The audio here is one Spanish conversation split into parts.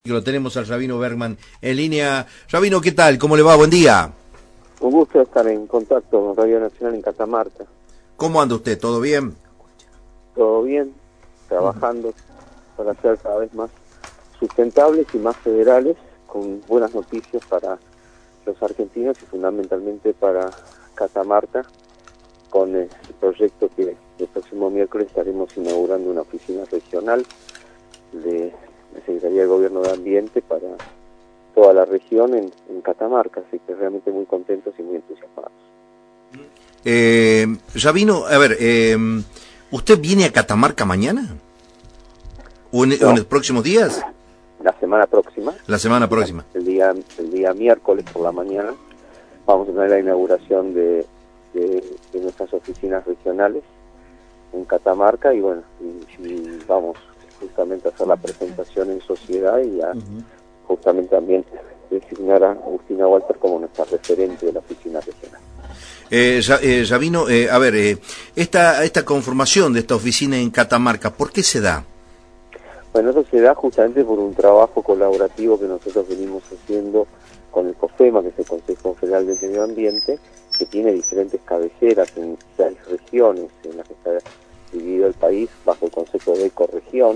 Que lo tenemos al Rabino Bergman en línea. Rabino, ¿qué tal? ¿Cómo le va? Buen día. Un gusto estar en contacto con Radio Nacional en Catamarca. ¿Cómo anda usted? ¿Todo bien? Todo bien, trabajando para ser cada vez más sustentables y más federales, con buenas noticias para los argentinos y fundamentalmente para Catamarca, con el proyecto que el próximo miércoles estaremos inaugurando una oficina regional de la Secretaría de Gobierno de Ambiente para toda la región en Catamarca, así que realmente muy contentos y muy entusiasmados. Rabino, a ver, ¿usted viene a Catamarca mañana? ¿O en los próximos días? La semana próxima. La semana próxima. El día miércoles por la mañana vamos a tener la inauguración de nuestras oficinas regionales en Catamarca y bueno, y vamos justamente a hacer la presentación en sociedad y a justamente también designar a Agustina Walter como nuestra referente de la oficina regional. Rabino, a ver, esta conformación de esta oficina en Catamarca, ¿por qué se da? Bueno, eso se da justamente por un trabajo colaborativo que nosotros venimos haciendo con el COFEMA, que es el Consejo Federal de Medio Ambiente, que tiene diferentes cabeceras en 6 regiones en las que está dividido el país bajo el concepto de ecorregión,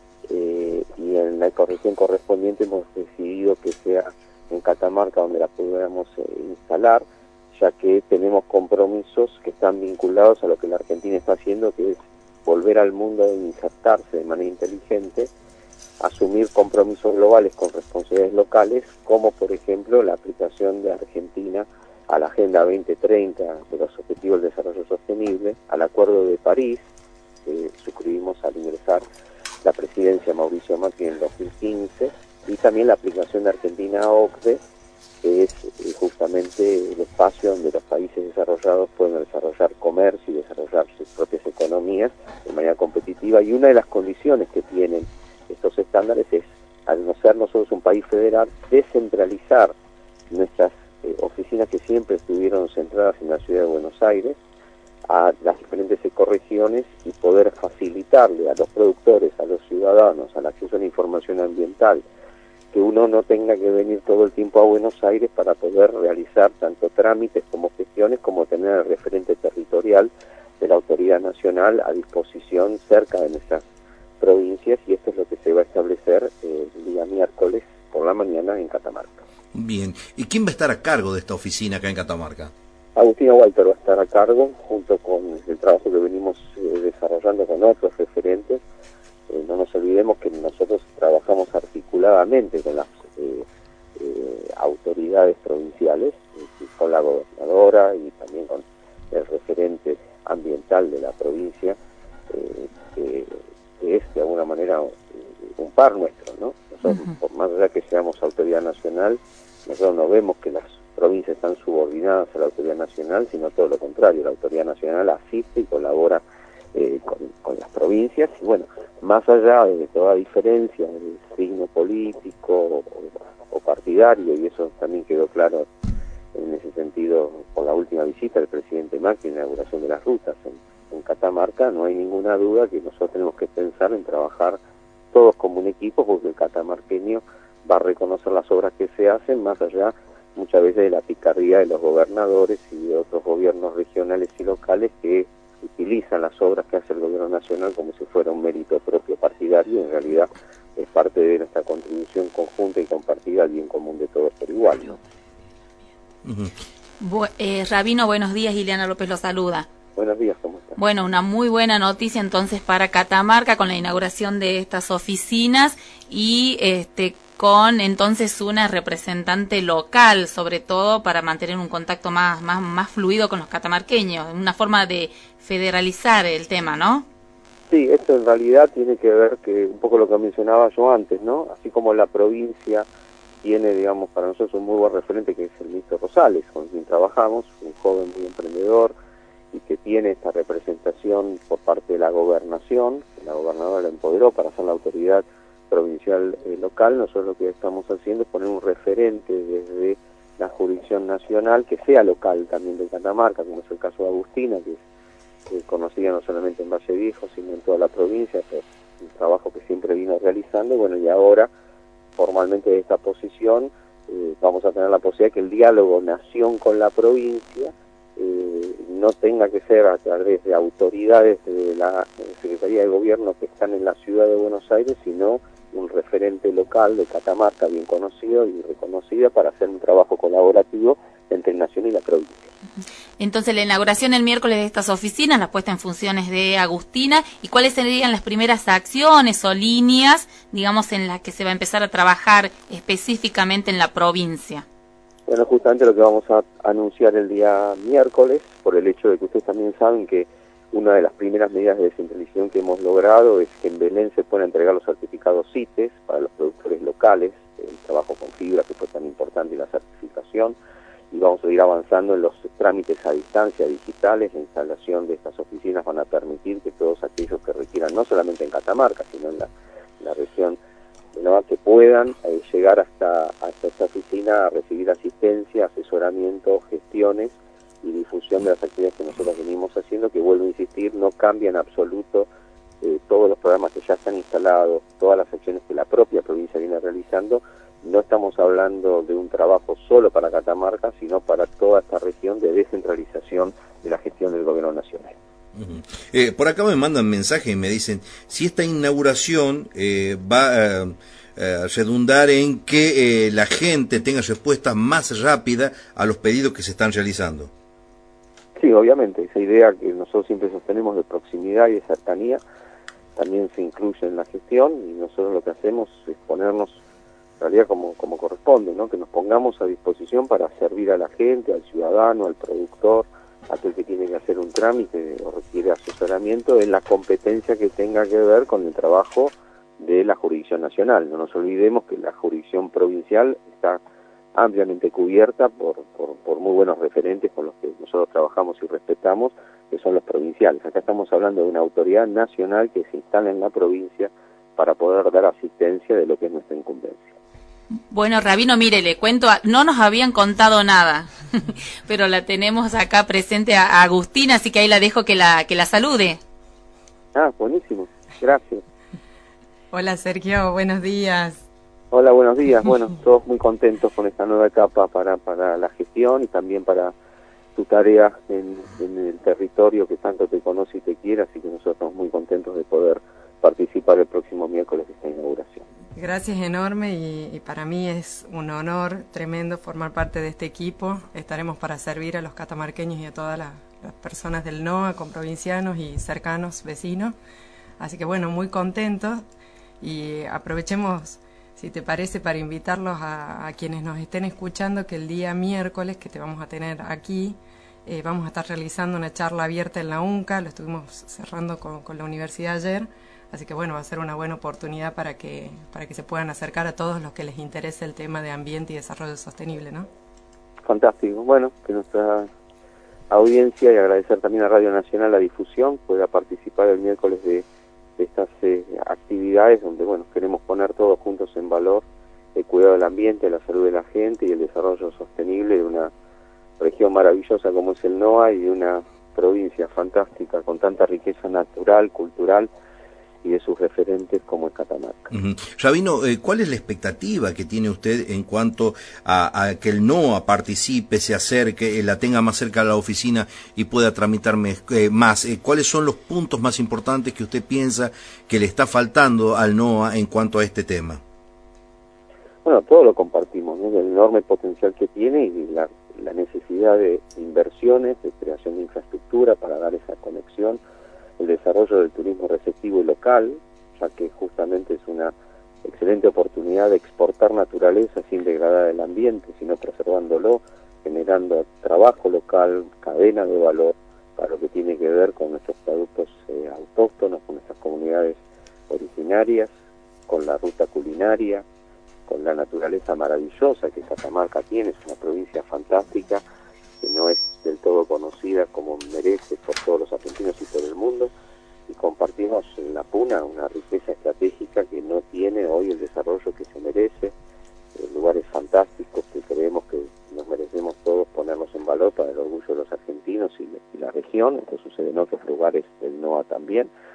y en la ecorregión correspondiente hemos decidido que sea en Catamarca donde la pudiéramos instalar, ya que tenemos compromisos que están vinculados a lo que la Argentina está haciendo, que es volver al mundo e insertarse de manera inteligente, asumir compromisos globales con responsabilidades locales, como por ejemplo la aplicación de Argentina a la Agenda 2030 de los Objetivos del Desarrollo Sostenible, al Acuerdo de París, que suscribimos al ingresar la presidencia Mauricio Macri en 2015, y también la aplicación de Argentina a OCDE, que es justamente el espacio donde los países desarrollados pueden desarrollar comercio y desarrollar sus propias economías de manera competitiva, y una de las condiciones que tienen estos estándares es, al no ser nosotros un país federal, descentralizar nuestras oficinas que siempre estuvieron centradas en la ciudad de Buenos Aires a las diferentes ecorregiones y poder facilitarle a los productores, a los ciudadanos, al acceso a la información ambiental, que uno no tenga que venir todo el tiempo a Buenos Aires para poder realizar tanto trámites como gestiones, como tener el referente territorial de la autoridad nacional a disposición cerca de nuestras provincias, y esto es lo que se va a establecer el día miércoles por la mañana en Catamarca. Bien, ¿y quién va a estar a cargo de esta oficina acá en Catamarca? Agustina Walter va a estar a cargo, junto con el trabajo que venimos desarrollando con otros referentes. No nos olvidemos que nosotros trabajamos articuladamente con las autoridades provinciales, con la gobernadora y también con el referente ambiental de la provincia, que es de alguna manera un par nuestro, ¿no? Nosotros, por más allá que seamos autoridad nacional, nosotros no vemos que las provincias están subordinadas a la autoridad nacional, sino todo lo contrario, la autoridad nacional asiste y colabora con las provincias, y bueno, más allá de toda diferencia de signo político o partidario, y eso también quedó claro en ese sentido por la última visita del presidente Macri en la inauguración de las rutas en Catamarca, no hay ninguna duda que nosotros tenemos que pensar en trabajar todos como un equipo, porque el catamarqueño va a reconocer las obras que se hacen, más allá muchas veces de la picardía de los gobernadores y de otros gobiernos regionales y locales que utilizan las obras que hace el gobierno nacional como si fuera un mérito propio partidario, y en realidad es parte de nuestra contribución conjunta y compartida al bien común de todos por igual, ¿no? Rabino, buenos días, Ileana López lo saluda. Buenos días, ¿cómo estás? Bueno, una muy buena noticia entonces para Catamarca con la inauguración de estas oficinas y con entonces una representante local, sobre todo para mantener un contacto más fluido con los catamarqueños, una forma de federalizar el tema, ¿no? Sí, esto en realidad tiene que ver que un poco lo que mencionaba yo antes, ¿no? Así como la provincia tiene, digamos, para nosotros un muy buen referente que es el ministro Rosales, con quien trabajamos, un joven muy emprendedor y que tiene esta representación por parte de la gobernación, que la gobernadora la empoderó para ser la autoridad provincial local. Nosotros lo que estamos haciendo es poner un referente desde la jurisdicción nacional que sea local también de Catamarca, como es el caso de Agustina, que es conocida no solamente en Valle Viejo, sino en toda la provincia, por un trabajo que siempre vino realizando. Bueno, y ahora formalmente de esta posición, vamos a tener la posibilidad que el diálogo nación con la provincia no tenga que ser a través de autoridades de la Secretaría de Gobierno que están en la ciudad de Buenos Aires, sino un referente local de Catamarca bien conocido y reconocida para hacer un trabajo colaborativo entre Nación y la provincia. Entonces, la inauguración el miércoles de estas oficinas, la puesta en funciones de Agustina, ¿y cuáles serían las primeras acciones o líneas, digamos, en las que se va a empezar a trabajar específicamente en la provincia? Bueno, justamente lo que vamos a anunciar el día miércoles, por el hecho de que ustedes también saben que una de las primeras medidas de descentralización que hemos logrado es que en Belén se puedan entregar los certificados CITES para los productores locales, el trabajo con fibra que fue tan importante y la certificación, y vamos a ir avanzando en los trámites a distancia digitales. La instalación de estas oficinas van a permitir que todos aquellos que requieran, no solamente en Catamarca, sino en la región de Noa, que puedan llegar hasta esta oficina a recibir asistencia, asesoramiento, gestiones y difusión de las actividades que nosotros venimos haciendo, que vuelvo a insistir, no cambia en absoluto todos los programas que ya están instalados, todas las acciones que la propia provincia viene realizando. No estamos hablando de un trabajo solo para Catamarca, sino para toda esta región de descentralización de la gestión del gobierno nacional. Por acá me mandan mensajes y me dicen si esta inauguración va a redundar en que la gente tenga respuesta más rápida a los pedidos que se están realizando. Sí, obviamente, esa idea que nosotros siempre sostenemos de proximidad y de cercanía también se incluye en la gestión, y nosotros lo que hacemos es ponernos en realidad como corresponde, ¿no? Que nos pongamos a disposición para servir a la gente, al ciudadano, al productor, a aquel que tiene que hacer un trámite o requiere asesoramiento en la competencia que tenga que ver con el trabajo de la jurisdicción nacional. No nos olvidemos que la jurisdicción provincial está ampliamente cubierta por muy buenos referentes con los que nosotros trabajamos y respetamos, que son los provinciales. Acá estamos hablando de una autoridad nacional que se instala en la provincia para poder dar asistencia de lo que es nuestra incumbencia. Bueno, Rabino, mire, le cuento, no nos habían contado nada, pero la tenemos acá presente a Agustina, así que ahí la dejo que la salude. Ah, buenísimo, gracias. Hola Sergio, buenos días. Hola, buenos días. Bueno, todos muy contentos con esta nueva etapa para la gestión y también para tu tarea en el territorio que tanto te conoce y te quiere, así que nosotros estamos muy contentos de poder participar el próximo miércoles de esta inauguración. Gracias enorme y para mí es un honor tremendo formar parte de este equipo. Estaremos para servir a los catamarqueños y a todas las personas del NOA, con provincianos y cercanos vecinos. Así que bueno, muy contentos y aprovechemos, si te parece, para invitarlos a quienes nos estén escuchando, que el día miércoles que te vamos a tener aquí, vamos a estar realizando una charla abierta en la UNCA, lo estuvimos cerrando con la universidad ayer, así que bueno, va a ser una buena oportunidad para que se puedan acercar a todos los que les interese el tema de ambiente y desarrollo sostenible, ¿no? Fantástico. Bueno, que nuestra audiencia, y agradecer también a Radio Nacional la difusión, pueda participar el miércoles de estas actividades donde, bueno, queremos poner todos juntos en valor el cuidado del ambiente, la salud de la gente y el desarrollo sostenible de una región maravillosa como es el NOA y de una provincia fantástica con tanta riqueza natural, cultural y de sus referentes como es Catamarca. Rabino, ¿cuál es la expectativa que tiene usted en cuanto a que el NOA participe, se acerque, la tenga más cerca a la oficina y pueda tramitar más? ¿Cuáles son los puntos más importantes que usted piensa que le está faltando al NOA en cuanto a este tema? Bueno, todo lo compartimos, ¿no? El enorme potencial que tiene y la necesidad de inversiones, de creación de infraestructura para dar esa conexión, el desarrollo del turismo receptivo y local, ya que justamente es una excelente oportunidad de exportar naturaleza sin degradar el ambiente, sino preservándolo, generando trabajo local, cadena de valor para lo que tiene que ver con nuestros productos autóctonos, con nuestras comunidades originarias, con la ruta culinaria, con la naturaleza maravillosa que Catamarca tiene. Es una provincia fantástica que no es del todo conocida como merece por todos los argentinos y por el mundo, y compartimos en la Puna una riqueza estratégica que no tiene hoy el desarrollo que se merece, lugares fantásticos que creemos que nos merecemos todos ponernos en valor para el orgullo de los argentinos y la región. Esto sucede en otros lugares del NOA también,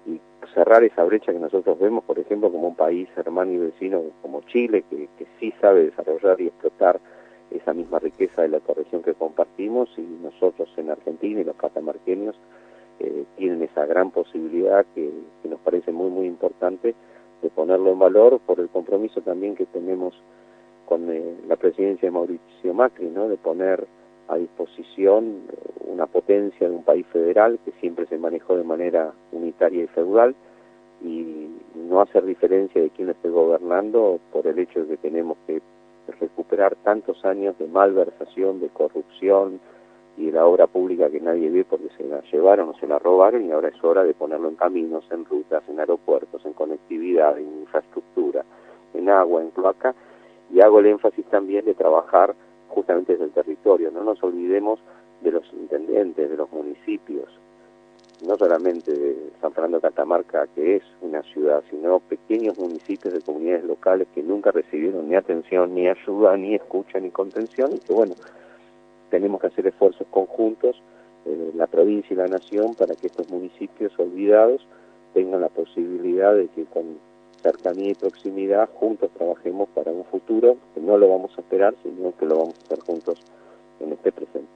y cerrar esa brecha que nosotros vemos, por ejemplo, como un país hermano y vecino como Chile, que sí sabe desarrollar y explotar esa misma riqueza de la ecorregión que compartimos, y nosotros en Argentina y los catamarqueños tienen esa gran posibilidad que nos parece muy muy importante de ponerlo en valor por el compromiso también que tenemos con la presidencia de Mauricio Macri, ¿no? De poner a disposición una potencia de un país federal que siempre se manejó de manera unitaria y feudal, y no hacer diferencia de quién esté gobernando por el hecho de que tenemos que recuperar tantos años de malversación, de corrupción y de la obra pública que nadie ve porque se la llevaron o se la robaron, y ahora es hora de ponerlo en caminos, en rutas, en aeropuertos, en conectividad, en infraestructura, en agua, en cloaca, y hago el énfasis también de trabajar justamente desde el territorio. No nos olvidemos de los intendentes, de los municipios, no solamente de San Fernando de Catamarca, que es una ciudad, sino pequeños municipios de comunidades locales que nunca recibieron ni atención, ni ayuda, ni escucha, ni contención, y que bueno, tenemos que hacer esfuerzos conjuntos, la provincia y la nación, para que estos municipios olvidados tengan la posibilidad de que con cercanía y proximidad juntos trabajemos para un futuro que no lo vamos a esperar, sino que lo vamos a hacer juntos en este presente.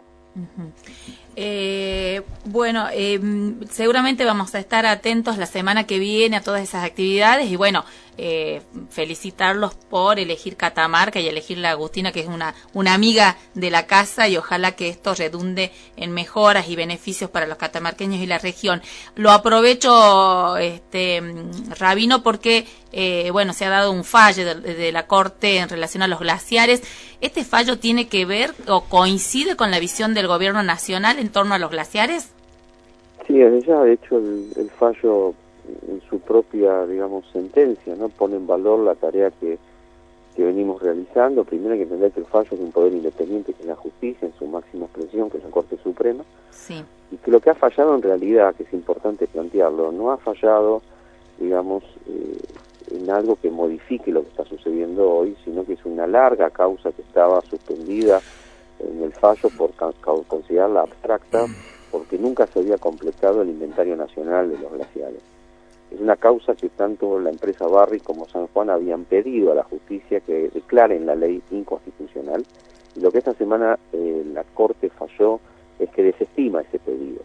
Bueno, seguramente vamos a estar atentos la semana que viene a todas esas actividades, y bueno, felicitarlos por elegir Catamarca y elegir la Agustina, que es una amiga de la casa, y ojalá que esto redunde en mejoras y beneficios para los catamarqueños y la región. Lo aprovecho, Rabino, porque bueno, se ha dado un fallo de la Corte en relación a los glaciares. ¿Este fallo tiene que ver o coincide con la visión del gobierno nacional en torno a los glaciares? Sí, desde ya, de hecho, el fallo en su propia, digamos, sentencia, ¿no? Pone en valor la tarea que venimos realizando. Primero hay que entender que el fallo es un poder independiente, que es la justicia en su máxima expresión, que es la Corte Suprema, sí, y que lo que ha fallado en realidad, que es importante plantearlo, no ha fallado, digamos, en algo que modifique lo que está sucediendo hoy, sino que es una larga causa que estaba suspendida en el fallo por considerarla abstracta, porque nunca se había completado el inventario nacional de los glaciares. Es una causa que tanto la empresa Barry como San Juan habían pedido a la justicia que declaren la ley inconstitucional, y lo que esta semana la Corte falló es que desestima ese pedido.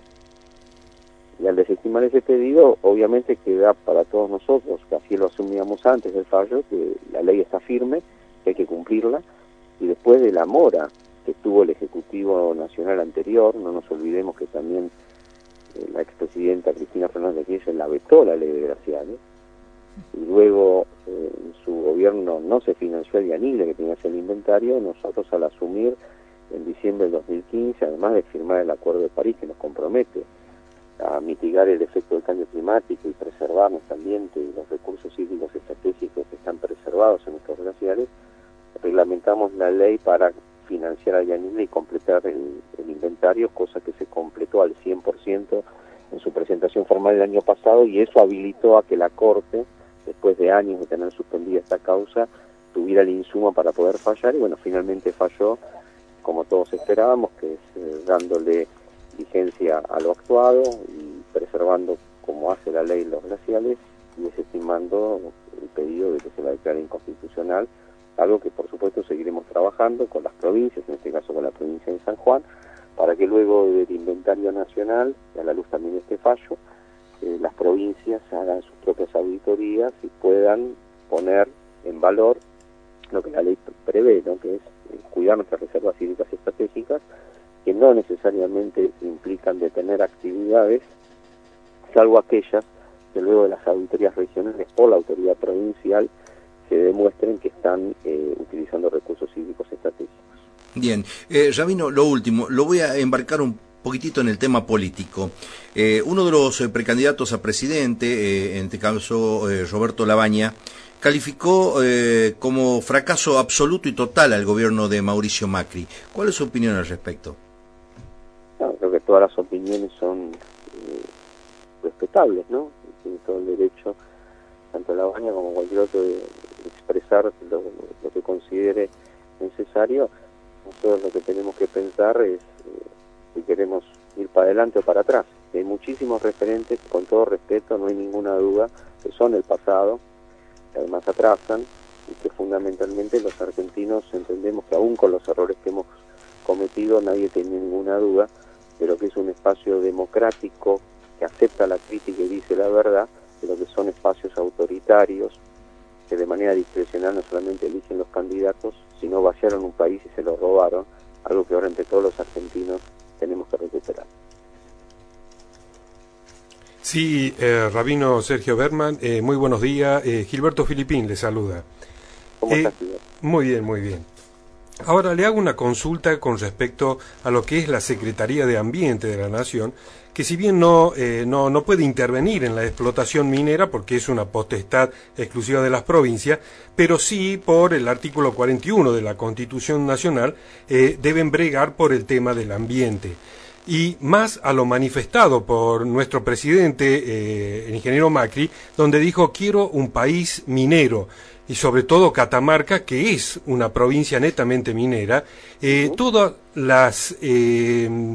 Y al desestimar ese pedido, obviamente queda para todos nosotros, que así lo asumíamos antes del fallo, que la ley está firme, que hay que cumplirla, y después de la mora que tuvo el Ejecutivo Nacional anterior, no nos olvidemos que también la expresidenta Cristina Fernández de Kirchner la vetó la ley de glaciares, y luego en su gobierno no se financió el IANILE, que tenía que hacer el inventario. Nosotros, al asumir en diciembre del 2015, además de firmar el Acuerdo de París, que nos compromete a mitigar el efecto del cambio climático y preservar nuestro ambiente y los recursos hídricos estratégicos que están preservados en nuestros glaciares, reglamentamos la ley para financiar al IANILE y completar el inventario, cosa que se completó al 100% en su presentación formal el año pasado, y eso habilitó a que la Corte, después de años de tener suspendida esta causa, tuviera el insumo para poder fallar, y bueno, finalmente falló como todos esperábamos, que es dándole vigencia a lo actuado y preservando, como hace la ley, los glaciales, y desestimando el pedido de que se la declare inconstitucional, algo que por supuesto seguiremos trabajando con las provincias, en este caso con la provincia de San Juan, para que luego del inventario nacional, y a la luz también de este fallo, las provincias hagan sus propias auditorías y puedan poner en valor lo que la ley prevé, ¿no? Que es cuidar nuestras reservas hídricas estratégicas, que no necesariamente implican detener actividades, salvo aquellas que luego de las auditorías regionales o la autoridad provincial se demuestren que están utilizando recursos hídricos estratégicos. Bien, Rabino, lo último, lo voy a embarcar un poquitito en el tema político. Uno de los precandidatos a presidente, en este caso Roberto Labaña, calificó como fracaso absoluto y total al gobierno de Mauricio Macri. ¿Cuál es su opinión al respecto? No, creo que todas las opiniones son respetables, ¿no? Tiene todo el derecho, tanto Labaña como cualquier otro, de expresar lo que considere necesario. Nosotros lo que tenemos que pensar es si queremos ir para adelante o para atrás. Hay muchísimos referentes, con todo respeto, no hay ninguna duda, que son el pasado, que además atrasan, y que fundamentalmente los argentinos entendemos que aún con los errores que hemos cometido, nadie tiene ninguna duda, pero que es un espacio democrático que acepta la crítica y dice la verdad, pero que son espacios autoritarios que de manera discrecional no solamente eligen los candidatos, sino vaciaron un país y se lo robaron, algo que ahora entre todos los argentinos tenemos que recuperar. Sí, Rabino Sergio Berman, muy buenos días. Gilberto Filipín le saluda. ¿Cómo estás, Gilberto? Muy bien, muy bien. Ahora le hago una consulta con respecto a lo que es la Secretaría de Ambiente de la Nación, que si bien no puede intervenir en la explotación minera porque es una potestad exclusiva de las provincias, pero sí por el artículo 41 de la Constitución Nacional deben bregar por el tema del ambiente. Y más a lo manifestado por nuestro presidente, el ingeniero Macri, donde dijo quiero un país minero, y sobre todo Catamarca, que es una provincia netamente minera, todas las... el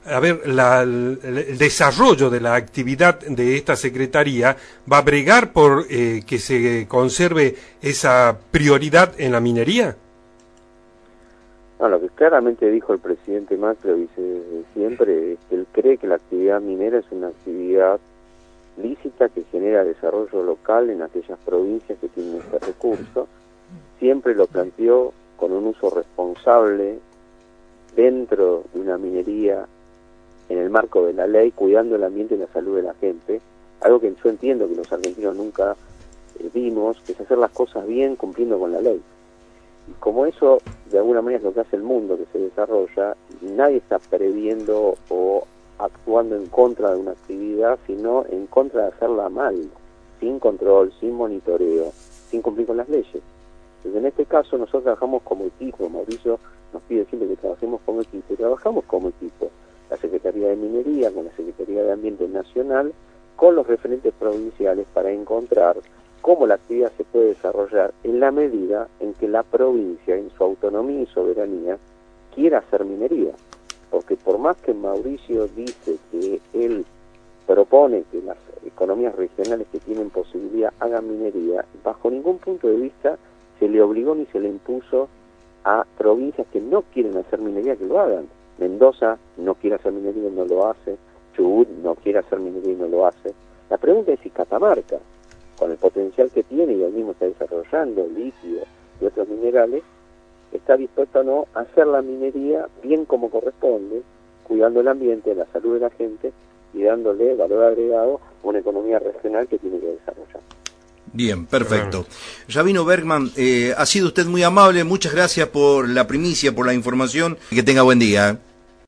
desarrollo de la actividad de esta secretaría va a bregar por que se conserve esa prioridad en la minería. No, lo que claramente dijo el presidente Macri, lo dice desde siempre, es que él cree que la actividad minera es una actividad lícita que genera desarrollo local en aquellas provincias que tienen este recurso. Siempre lo planteó con un uso responsable dentro de una minería en el marco de la ley, cuidando el ambiente y la salud de la gente, algo que yo entiendo que los argentinos nunca vimos, que es hacer las cosas bien cumpliendo con la ley. Y como eso de alguna manera es lo que hace el mundo que se desarrolla, nadie está previendo o actuando en contra de una actividad, sino en contra de hacerla mal, sin control, sin monitoreo, sin cumplir con las leyes. Entonces, en este caso nosotros trabajamos como equipo. Mauricio nos pide siempre que trabajemos como equipo, y trabajamos como equipo. La Secretaría de Minería con la Secretaría de Ambiente Nacional, con los referentes provinciales, para encontrar cómo la actividad se puede desarrollar en la medida en que la provincia, en su autonomía y soberanía, quiera hacer minería. Porque por más que Mauricio dice que él propone que las economías regionales que tienen posibilidad hagan minería, bajo ningún punto de vista se le obligó ni se le impuso a provincias que no quieren hacer minería que lo hagan. Mendoza no quiere hacer minería y no lo hace, Chubut no quiere hacer minería y no lo hace. La pregunta es si Catamarca, con el potencial que tiene y al mismo está desarrollando litio y otros minerales, está dispuesto o no a hacer la minería bien como corresponde, cuidando el ambiente, la salud de la gente y dándole valor agregado a una economía regional que tiene que desarrollar. Bien, perfecto. Rabino Berman, ha sido usted muy amable, muchas gracias por la primicia, por la información, que tenga buen día.